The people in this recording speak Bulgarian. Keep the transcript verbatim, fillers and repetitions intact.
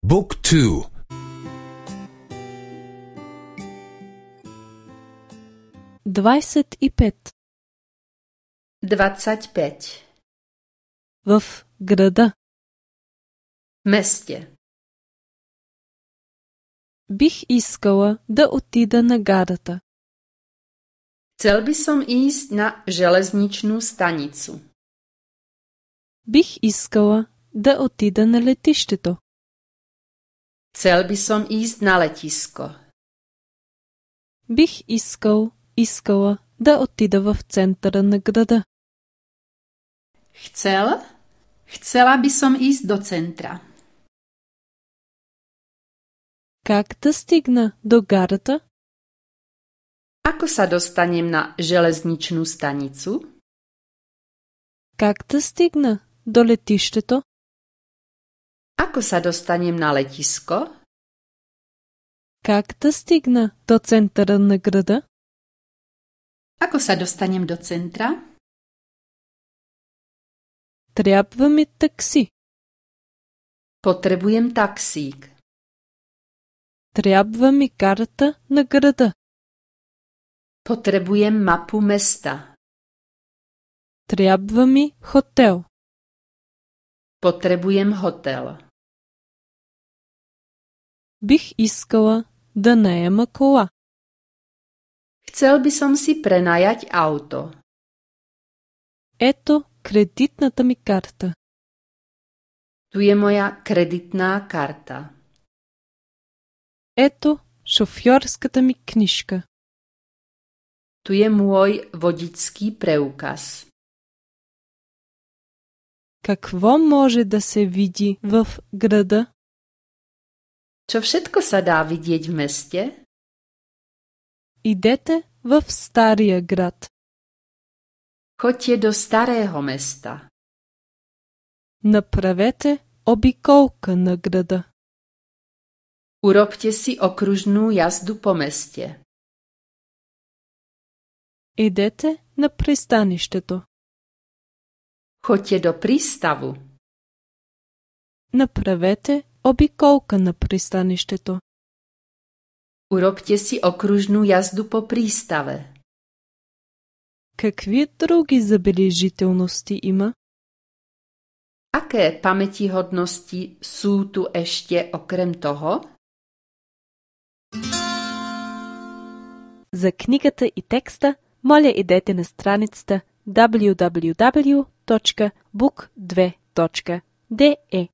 Book two. двадесет и пет. двадцать пять. В града. Местě. Бих искала да отида на гарата. Chcel by som ísť na železničnú stanicu. Бих искала да отида на летището. Chcel by som ísť na letisko. Бих искал, искала да отида в центъра на града. Chcel? Chcela by som ísť do centra. Как да стигна до гарата? Ako sa dostanem na železničnú stanicu? Как да стигна до летището? Ako sa dostanem na letisko? Как да стигна до центъра на града? Ako sa dostanem do centra? Трябва ми такси. Potrebujem taxík. Трябва ми карта на града. Potrebujem mapu mesta. Трябва ми хотел. Potrebujem hotel. Бих искала да наема кола. Chcel by som si prenajať auto. Ето кредитната ми карта. Tu je moja kreditná karta. Ето шофьорската ми книжка. Tu je môj vodičský preukaz. Какво може да се види в града? Čo všetko sa dá vidieť v meste? Идете в Стария град. Choďte do starého mesta. Направете обиколка на града. Urobte si okružnú jazdu po meste. Идете на пристанището. Choďte do prístavu. Направете обиколка на пристанището. Urobte si okružnú jazdu po prístave. Какви други забележителности има? Aké pamätihodnosti sú tu ešte okrem toho? За книгата и текста, моля идете на страницата дабълю дабълю дабълю точка бук две точка де